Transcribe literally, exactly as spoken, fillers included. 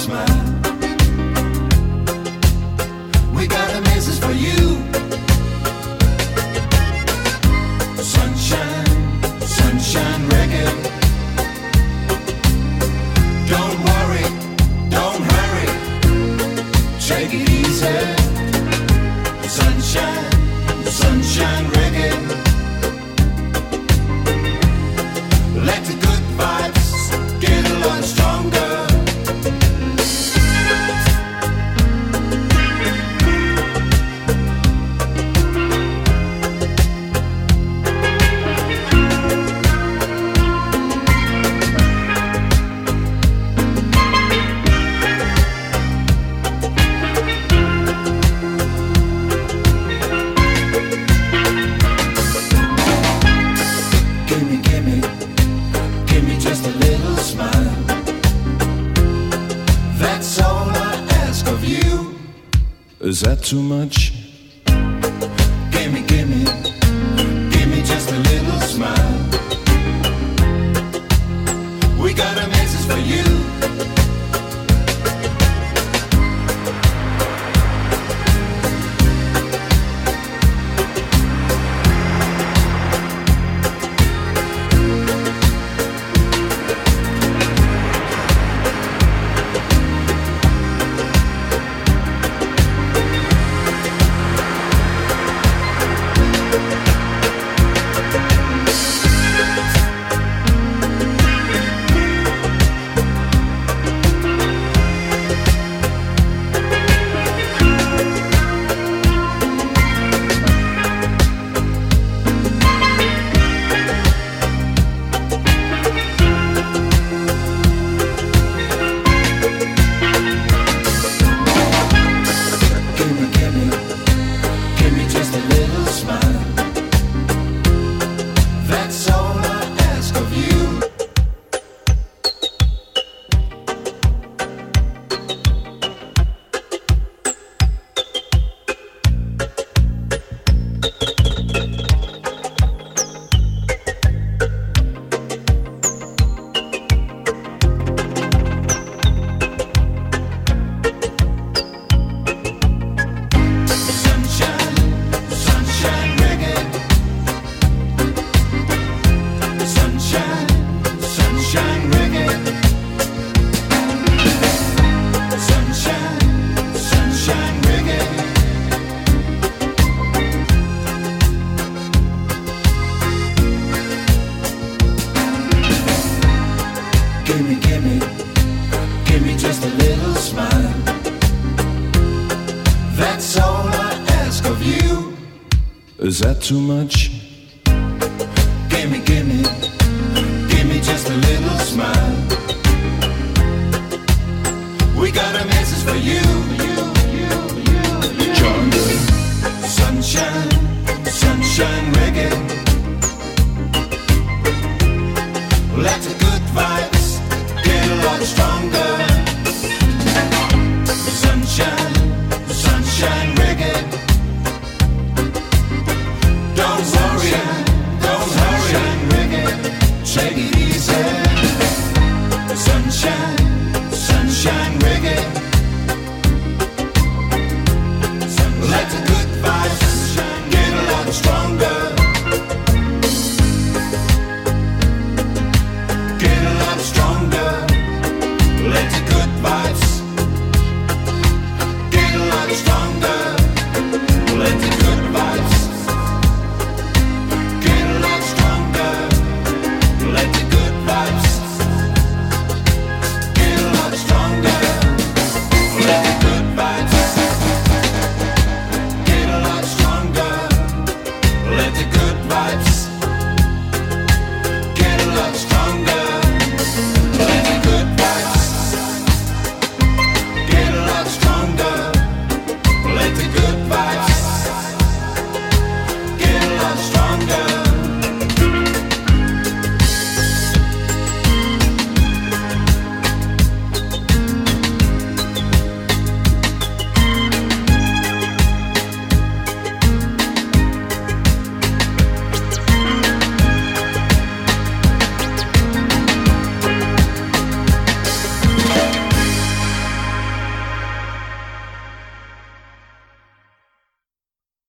smile. We got a message for you. Sunshine, sunshine reggae. Don't worry, don't hurry. Take it easy. Sunshine, sunshine reggae. Let the good vibes get a lot stronger. Is that too much? Gimme, gimme, gimme just a little smile. We got a message for you. Gimme, gimme, gimme just a little smile. That's all I ask of you. Is that too much? Gimme, gimme, gimme just a little smile. We got a message for you. you, you, you, you. Jungle. Sunshine, sunshine reggae. Let the good vibes get a lot stronger.